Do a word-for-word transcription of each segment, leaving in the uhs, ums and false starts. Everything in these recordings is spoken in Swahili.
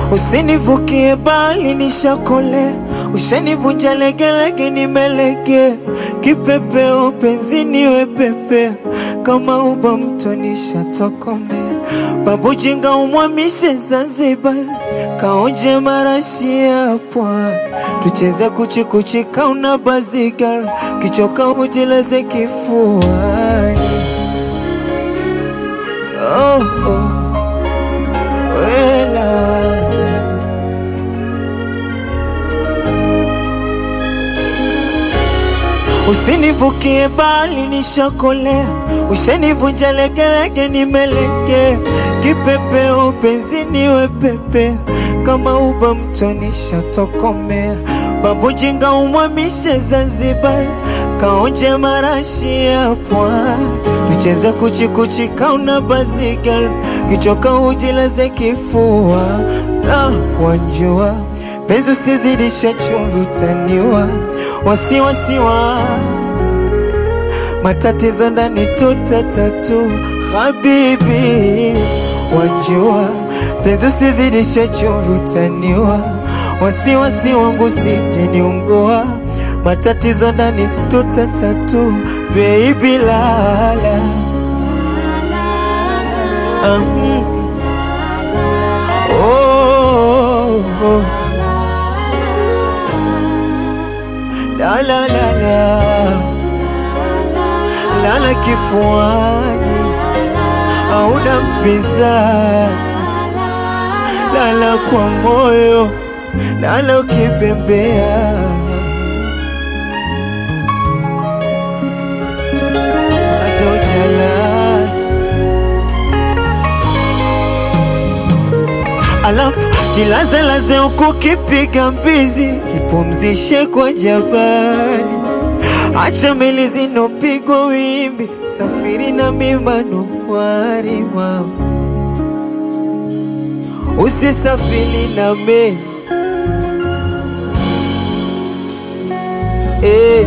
Usinivukie bali nishakole, ushanivunja legelege nimelege. Kipepeo penzini we pepe, kama uba mto nishatokome. Babu jinga umwamishe Zanzibar, kaonje marashi ya pwani. Tucheze kuchi kuchi kauna bazigal, kichoka ujileze kifuani. Oh oh, wela usinivukie bali nishakolea, ushanivunja legelege nimelege. Kipepeo penzini we pepe, kama uba mto nishatokomea. Babu jinga umwamishe Zanzibar, kaonje marashi ya pwani. Tucheze kuchi kuchi kauna bazigal, kichoka ujileze kifua. Ah, wanjua penzi usizidisha chumvi utaniwa. Wasi wasi wa matatizo ndani tutatatu. Habibi wanjua penzi usizidisha chumvi utaniwa. Wasi wasi wangu sije niungua, matatizo ndani tutatatu. Baby lala um, oh, oh. La la la la, lala kifuani, hauna mpinzani. Lala kwa moyo, lala ukipembea. Adojala alafu jilaze laze uku kipiga mbizi, kipumzishe kwa jabali. Acha meli zinopigwa wimbi, safiri na mimano wari mama. Usisafiri na meli eh.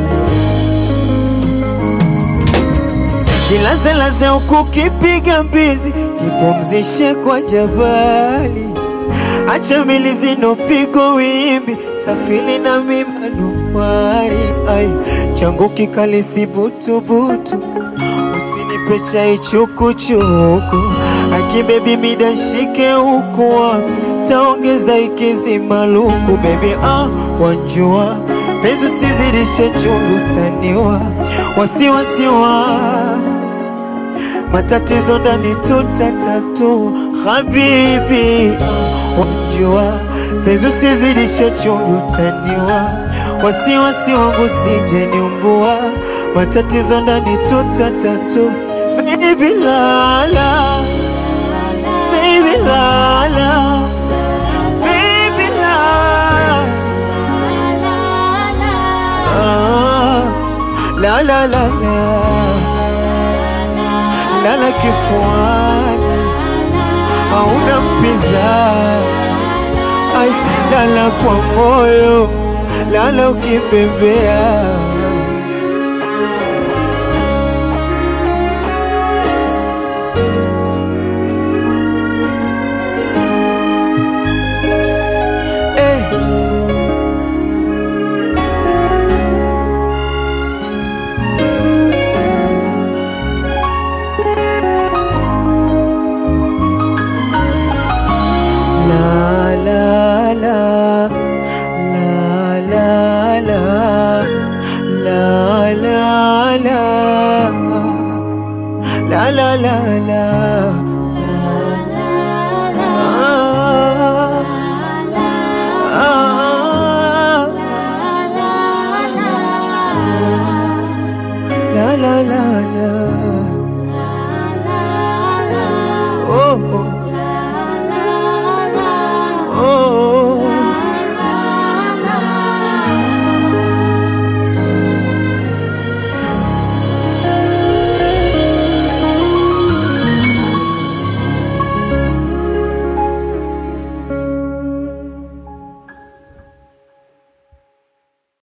Jilaze laze uku kipiga mbizi, kipumzishe kwa jabali. Acha meli zinopigwa wimbi, safiri na mimano wari. Ay, changu kikali si butu butu, usinipe chai chuku chuku. Aki baby mida shike uku wapi, taongeza ikizi maluku. Baby ah, wanjua penzi usizidishe chumvi utaniwa. Wasi wasi wa matatizo ndani tutatatu. Habibi wanjua penzi usizidishe chumvi utaniwa. Wasi wasi wangu sije niungua, matatizo ndani tutatatu. Baby lala, baby lala, baby lala, ah, la la la la, lala kifuani, hauna mpinzani. Ay, lala kwa moyo, lala ukipembea.